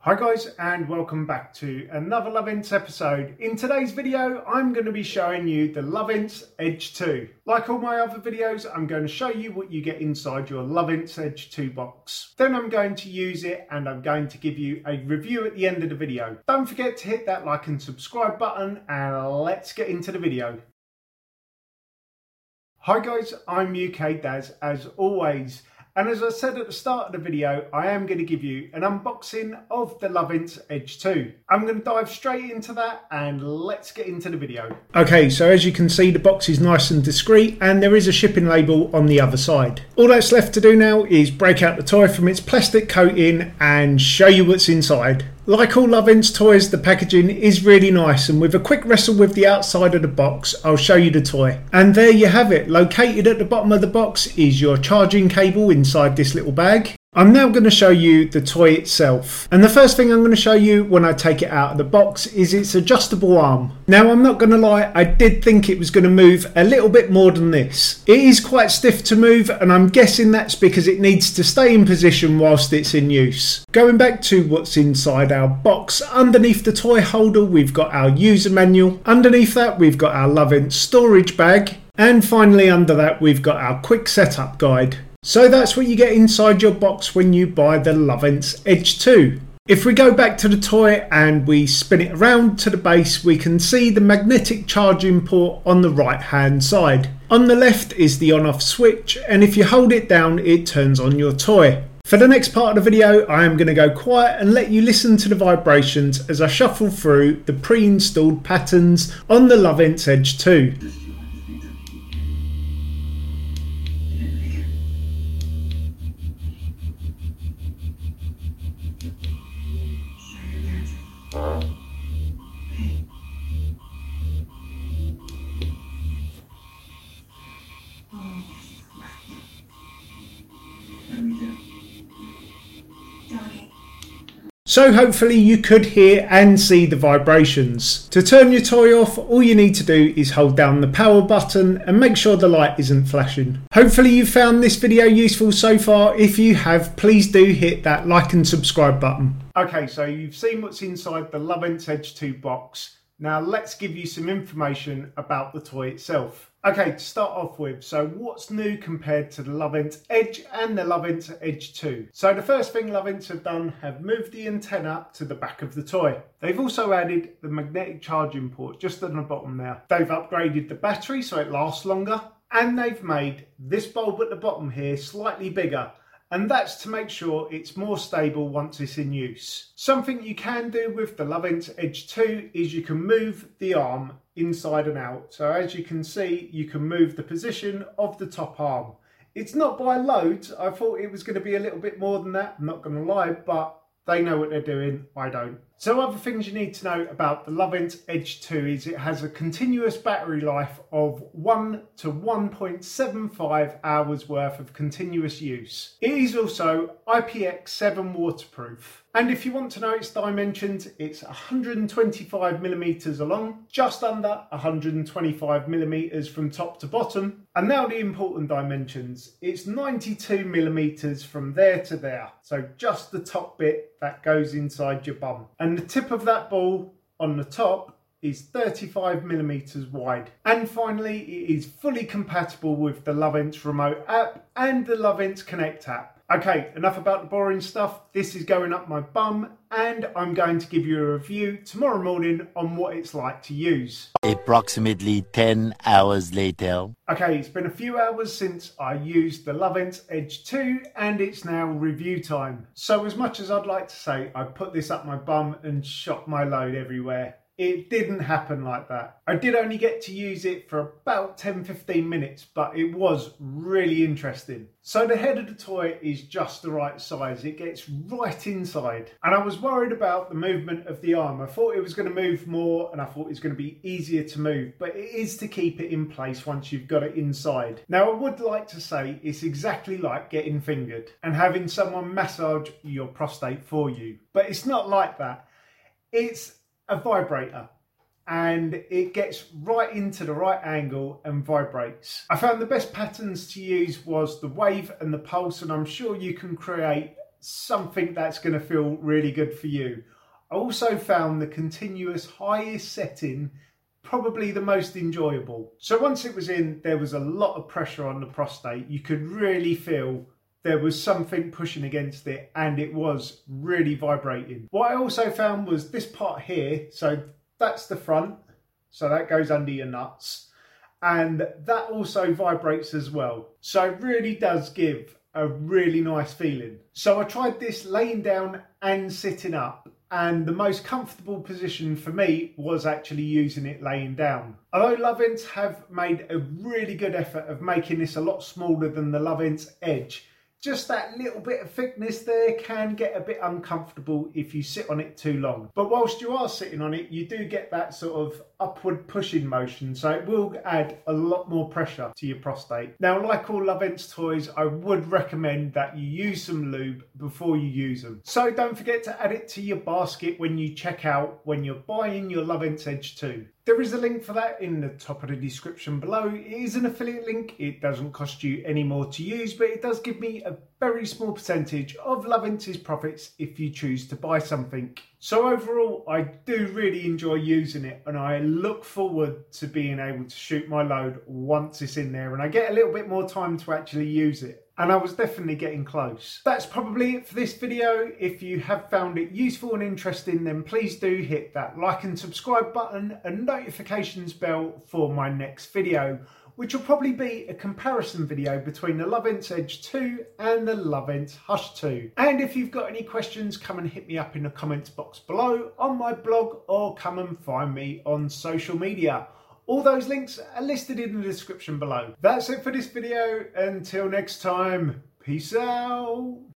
Hi guys, and welcome back to another Lovints episode. In today's video, I'm going to be showing you the Lovints Edge 2. Like all my other videos, I'm going to show you what you get inside your Lovints Edge 2 box. Then I'm going to use it and I'm going to give you a review at the end of the video. Don't forget to hit that like and subscribe button, and let's get into the video. Hi guys, I'm UK Daz as always. And as I said at the start of the video, I am going to give you an unboxing of the Lovints Edge 2. I'm going to dive straight into that and let's get into the video. Okay, so as you can see, the box is nice and discreet and there is a shipping label on the other side. All that's left to do now is break out the toy from its plastic coating and show you what's inside. Like all Lovints toys, the packaging is really nice, and with a quick wrestle with the outside of the box, I'll show you the toy. And there you have it. Located at the bottom of the box is your charging cable inside this little bag. I'm now going to show you the toy itself. And the first thing I'm going to show you when I take it out of the box is its adjustable arm. Now I'm not going to lie, I did think it was going to move a little bit more than this. It is quite stiff to move, and I'm guessing that's because it needs to stay in position whilst it's in use. Going back to what's inside our box, underneath the toy holder we've got our user manual. Underneath that we've got our Lovints storage bag. And finally under that we've got our quick setup guide. So that's what you get inside your box when you buy the Lovints Edge 2. If we go back to the toy and we spin it around to the base, we can see the magnetic charging port on the right hand side. On the left is the on-off switch, and if you hold it down it turns on your toy. For the next part of the video I am going to go quiet and let you listen to the vibrations as I shuffle through the pre-installed patterns on the Lovints Edge 2. So hopefully you could hear and see the vibrations. To turn your toy off, all you need to do is hold down the power button and make sure the light isn't flashing. Hopefully you found this video useful so far. If you have, please do hit that like and subscribe button. Okay, so you've seen what's inside the Lovints Edge 2 box. Now let's give you some information about the toy itself. Okay, to start off with, so what's new compared to the Lovints Edge and the Lovints Edge 2? So the first thing Lovints have done have moved the antenna to the back of the toy. They've also added the magnetic charging port just on the bottom there. They've upgraded the battery so it lasts longer, and they've made this bulb at the bottom here slightly bigger. And that's to make sure it's more stable once it's in use. Something you can do with the Lovints Edge 2 is you can move the arm inside and out. So as you can see, you can move the position of the top arm. It's not by loads. I thought it was going to be a little bit more than that, I'm not going to lie, but they know what they're doing, I don't. So other things you need to know about the Lovints Edge 2 is it has a continuous battery life of 1 to 1.75 hours worth of continuous use. It is also IPX7 waterproof. And if you want to know its dimensions, it's 125mm along, just under 125mm from top to bottom. And now the important dimensions. It's 92mm from there to there. So just the top bit that goes inside your bum. And the tip of that ball on the top is 35mm wide. And finally, it is fully compatible with the Lovints remote app and the Lovints Connect app. Okay, enough about the boring stuff. This is going up my bum and I'm going to give you a review tomorrow morning on what it's like to use. Approximately 10 hours later. Okay, it's been a few hours since I used the Lovints Edge 2 and it's now review time. So as much as I'd like to say I put this up my bum and shot my load everywhere, it didn't happen like that. I did only get to use it for about 10-15 minutes, but it was really interesting. So the head of the toy is just the right size. It gets right inside. And I was worried about the movement of the arm. I thought it was going to move more and I thought it was going to be easier to move, but it is to keep it in place once you've got it inside. Now I would like to say it's exactly like getting fingered and having someone massage your prostate for you, but it's not like that. It's a vibrator and it gets right into the right angle and vibrates. I found the best patterns to use was the wave and the pulse, and I'm sure you can create something that's going to feel really good for you. I also found the continuous highest setting probably the most enjoyable. So once it was in, there was a lot of pressure on the prostate. You could really feel there was something pushing against it, and it was really vibrating. What I also found was this part here, so that's the front, so that goes under your nuts, and that also vibrates as well. So it really does give a really nice feeling. So I tried this laying down and sitting up, and the most comfortable position for me was actually using it laying down. Although Lovense have made a really good effort of making this a lot smaller than the Lovense Edge, just that little bit of thickness there can get a bit uncomfortable if you sit on it too long. But whilst you are sitting on it, you do get that sort of upward pushing motion, so it will add a lot more pressure to your prostate. Now, like all Lovense toys, I would recommend that you use some lube before you use them. So don't forget to add it to your basket when you check out, when you're buying your Lovense Edge 2. There is a link for that in the top of the description below. It is an affiliate link. It doesn't cost you any more to use, but it does give me a very small percentage of Lovense's profits if you choose to buy something. So overall, I do really enjoy using it, and I look forward to being able to shoot my load once it's in there and I get a little bit more time to actually use it. And I was definitely getting close. That's probably it for this video. If you have found it useful and interesting, then please do hit that like and subscribe button and notifications bell for my next video, which will probably be a comparison video between the Lovense Edge 2 and the Lovense Hush 2. And if you've got any questions, come and hit me up in the comments box below on my blog, or come and find me on social media. All those links are listed in the description below. That's it for this video. Until next time, peace out.